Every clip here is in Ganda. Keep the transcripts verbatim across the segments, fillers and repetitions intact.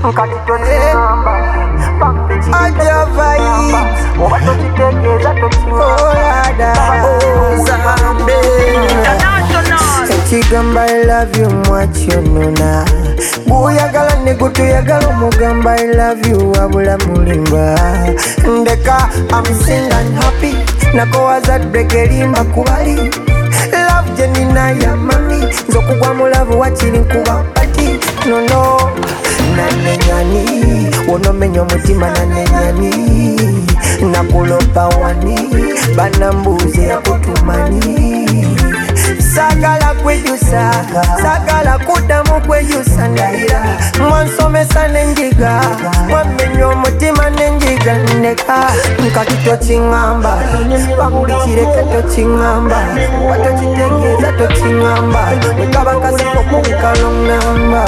Nkati tochingamba Aja vibes Oba tochitegeza tochingamba Zambe Chigamba I love you mwachi onona Buyagala negutu yagala mugamba I love you wabula mulimba Ndeka I'm sing and happy Nakowaza brekelimba kubali Love jenina ya mami Nzokugwa mulavu wachili nkuba pati No no Nanenyani Wono menyo mutima nanenyani Nakulopa wani Banambuze ya kutumani Sagala kwejusa Sagala kudamu kwejusa ndaira Mwansomesa nenjiga Mwamenyo mutima nenjiga Neka Nkati tochingamba Pamuli chireke tochingamba Wato chitegeza tochingamba Nkaba kasipo kukalong namba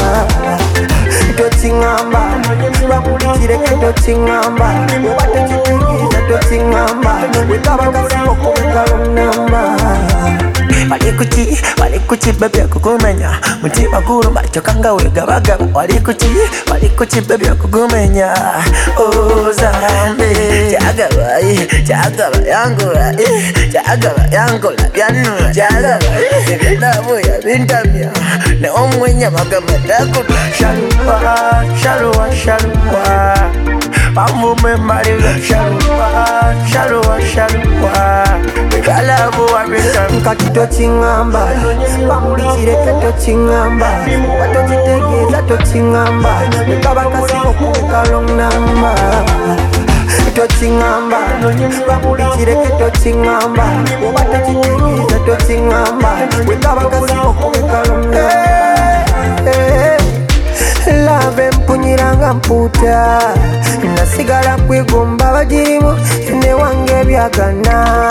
Tochingamba Pamuli chireke tochingamba Wato chitegeza tochingamba Nkaba kasipo kukalong namba Walikuchi, walikuchi baby kukumenya Mutima guru macho kanga wega bagaba Walikuchi, walikuchi baby kukumenya Oh Zambe Chagaba, chagaba yangu Chagaba yangu la byanu Chagaba, namu ya bintamya Ne omwenya magama daku Shaluwa, shaluwa, shaluwa Pamu memariga shaluwa, shaluwa, shaluwa Kalabu wa bintamya Nkati tochingamba Pamuli chireke tochingamba Wato chitegeza tochingamba Nkaba kasipo kukalong namba Tochingamba Pamuli chireke tochingamba Wato chitegeza tochingamba Nkaba kasipo kukalong namba Lave mpunyiranga mputa Nasigala kwigomba bajirimu Ne wange byagana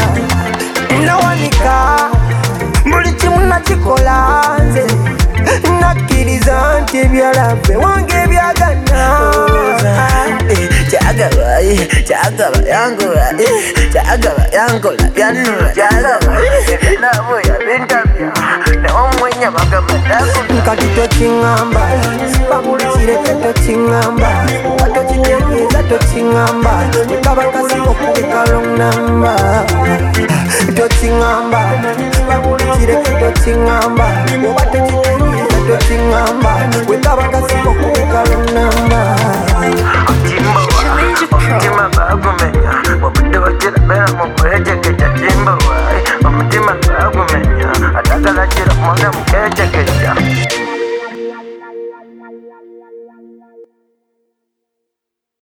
Nawanika Buli kimu nakikola nze Nakkiriza nti byalave wange byagana Chagaba, chagaba yangu Chagaba yangu la byanu Chagaba, namu ya bintamya Ne omwenya magama daku Nkati tochingamba Pamuli chireke tochingamba Wato chitegeza tochingamba Nkaba kasipo kukalong namba Tochingamba Pamuli chireke tochingamba Wato chitegeza tochingamba Nkaba kasipo